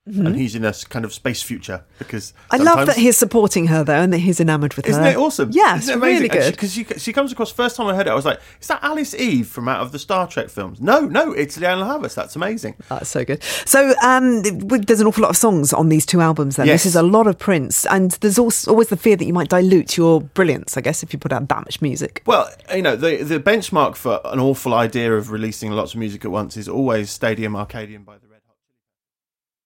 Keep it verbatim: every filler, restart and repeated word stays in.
Mm-hmm. And he's in a kind of space future because I love that he's supporting her though, and that he's enamoured with Isn't her. Isn't it awesome? Yeah, Isn't it's it amazing? really good. Because she, she, she comes across, first time I heard it, I was like, is that Alice Eve from out of the Star Trek films? No, no, it's Lianne Havas. That's amazing. That's so good. So um, there's an awful lot of songs on these two albums then. Yes. This is a lot of Prince, and there's also always the fear that you might dilute your brilliance, I guess, if you put out that much music. Well, you know, the, the benchmark for an awful idea of releasing lots of music at once is always Stadium Arcadium by the